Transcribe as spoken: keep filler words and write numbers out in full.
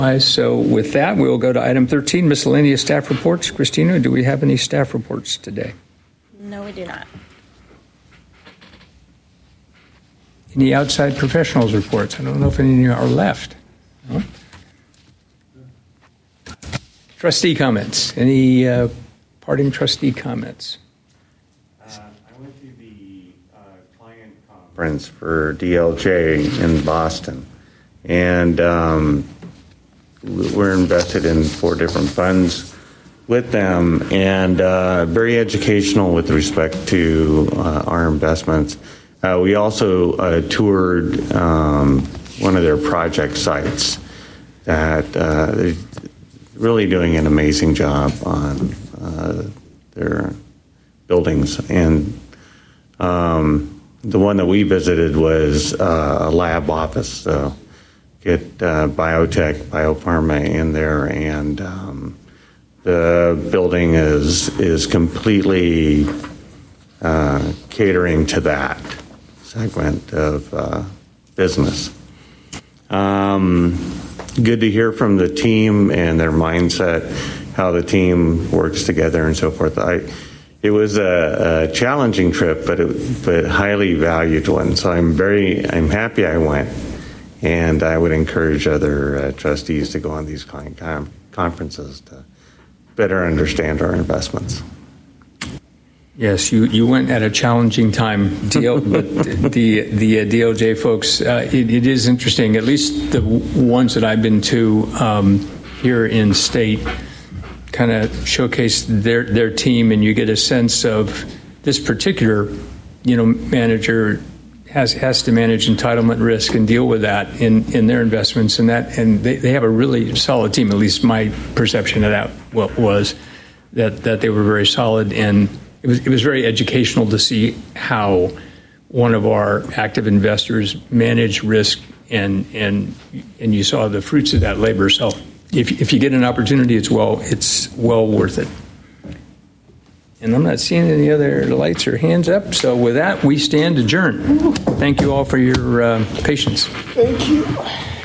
So with that, we'll go to item thirteen, miscellaneous staff reports. Christina, do we have any staff reports today? No, we do not. Any outside professionals reports? I don't know if any are left. No? Trustee comments. Any uh, parting trustee comments? Uh, I went to the uh, client conference for D L J in Boston, and um, we're invested in four different funds with them, and uh, very educational with respect to uh, our investments. Uh, we also uh, toured um, one of their project sites that uh, they're really doing an amazing job on uh, their buildings. And um, the one that we visited was uh, a lab office, so get uh, biotech, biopharma in there, and um, the building is is completely uh, catering to that segment of uh, business. Um, good to hear from the team and their mindset, how the team works together and so forth. I, it was a, a challenging trip, but it, but highly valued one. So I'm very I'm happy I went, and I would encourage other uh, trustees to go on these client com- conferences to better understand our investments. Yes, you, you went at a challenging time, D L, but the the uh, D L J folks, uh, it, it is interesting, at least the ones that I've been to um, here in state kind of showcase their, their team, and you get a sense of this particular, you know, manager has has to manage entitlement risk and deal with that in, in their investments, and that and they, they have a really solid team, at least my perception of that was that, that they were very solid, and It was, it was very educational to see how one of our active investors managed risk, and and and you saw the fruits of that labor. So if if you get an opportunity, it's well it's well worth it. And I'm not seeing any other lights or hands up. So with that, we stand adjourned. Thank you all for your uh, patience. Thank you.